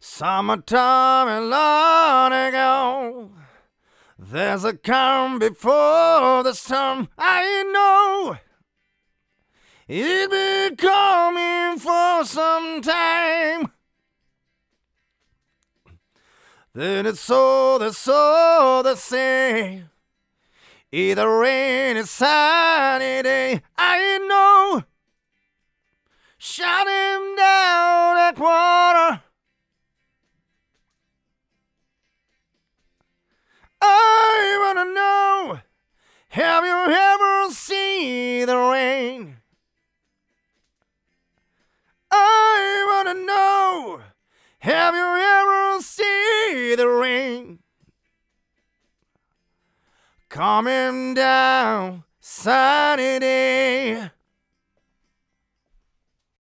Summertime and long ago. There's a calm before the storm. I know it'll be coming for some time. Then it's so the same. Either rain or sunny day. I know. Shut him down at water. I wanna know, have you ever seen the rain? I wanna know, have you ever seen the rain? Coming down sunny day.